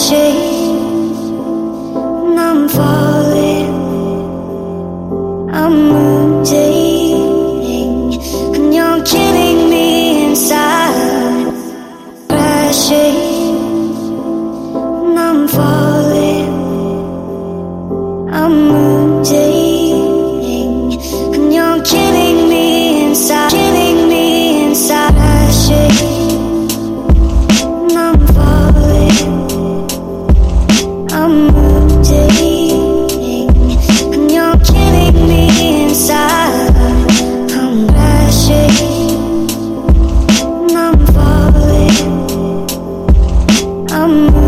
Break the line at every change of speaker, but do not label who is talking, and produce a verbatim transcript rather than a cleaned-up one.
crashing, and I'm falling, I'm mutating, and you're killing me inside. Crashing, and I'm falling, I'm mutating, and you're killing me inside, killing me inside. Crashing, and I'm falling, I'm mutating, and you're killing me inside. I'm crashing, and I'm falling, I'm